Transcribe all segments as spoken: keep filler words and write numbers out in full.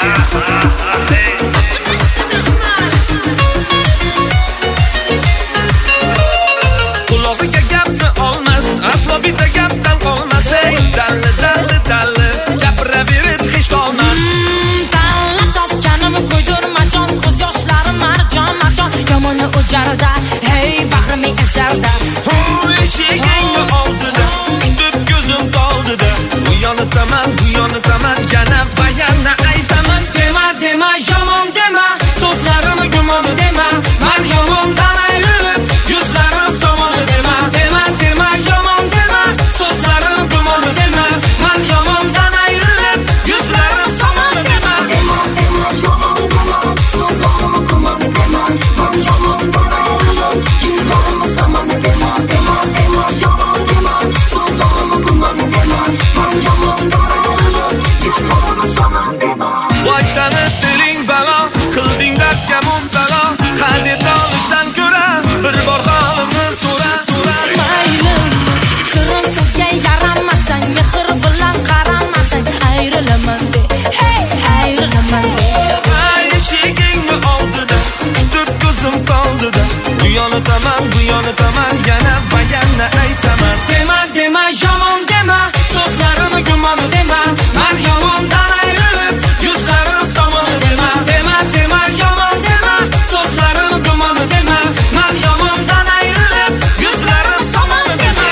Qulog'iga gapni olmas, aslo bitta gapdan qolmas. Ey dalli dalli dalli, gapiraverib hech qolmas. Tanlab topganim qo'ydirma jon, ko'z yoshlarim marjon marjon. Yomoni o'jarda, hey bahrim ezarda. Eshigingni oldida, kutib ko'zim toldida. Bu yoni taman, bu yoni taman, yana va yana aytaman. Dema dema yomon dema, so'zlarimni gumon dema. Men yomondan ayrilib, yuzlarim somon dema. Dema dema yomon dema, so'zlarimni gumon dema. Men yomondan ayrilib, yuzlarim somon dema. Dema dema yomon dema, so'zlarimni gumon dema. Men yomondan ayrilib, yuzlarim somon dema. Dema dema yomon dema, so'zlarimni gumon dema. Men yomondan ayrilib, yuzlarim somon dema. Voy seni diling balo, qilding dardga muntalo. Hadeb olishdan ko'ra, bir bor holimni so'ra. Mayli, shirin so'zga yaramasang, mehr bilan qaramasang, ayrilaman de. Hey, ayrilaman de. Eshigingni oldida, kutib ko'zim toldida. Bu yoni taman, bu yoni taman, yana va yana aytaman. Dema dema yomon dema, so'zlarimni gumon dema. Men yomondan ayrilib, yuzlarim somon dema. Dema dema yomon dema, so'zlarimni gumon dema. Men yomondan ayrilib, yuzlarim somon dema.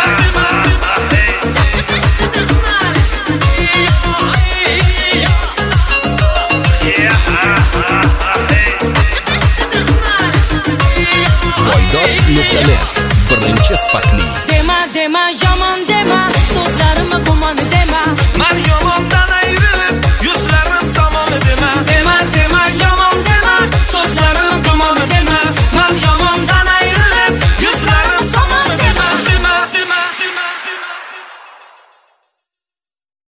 voydod nuqta net birinchi sifatli. Dema dema yomon dema, so'zlarimni gumon dema. Men yomondan